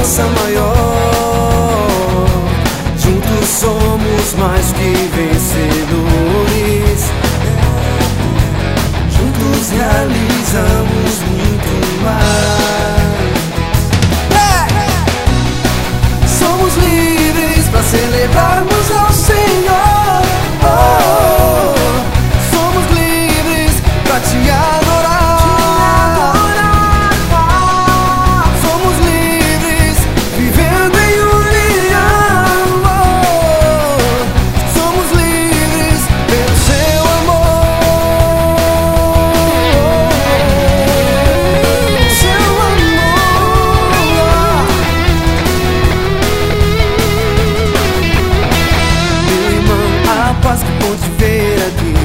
força maior. Juntos somos mais que vencedores. Juntos realizamos muito mais. Somos livres para celebrarmos ao Senhor. Somos livres para te adorar. Somos livres vivendo em união. Somos livres pelo seu amor. Seu amor. Meu irmão, a paz que pode ver aqui,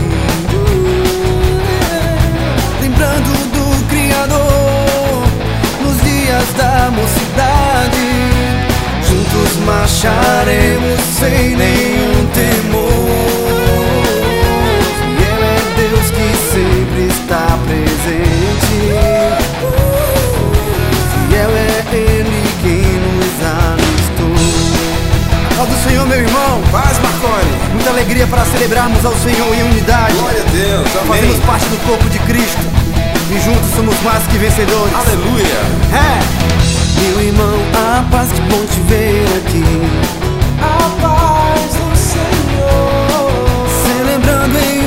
lembrando do Criador nos dias da mocidade. Juntos marcharemos sem nenhum temor. Fiel é Deus que sempre está presente. Fiel é Ele quem nos alistou. Ó do Senhor, meu irmão, Paz, Marconi. muita alegria para celebrarmos ao Senhor em unidade. Glória a Deus. Fazemos Amém. parte do corpo de Cristo e juntos somos mais que vencedores. Aleluia. Meu irmão, a paz que bom te ver aqui. A paz do Senhor. Se lembrando em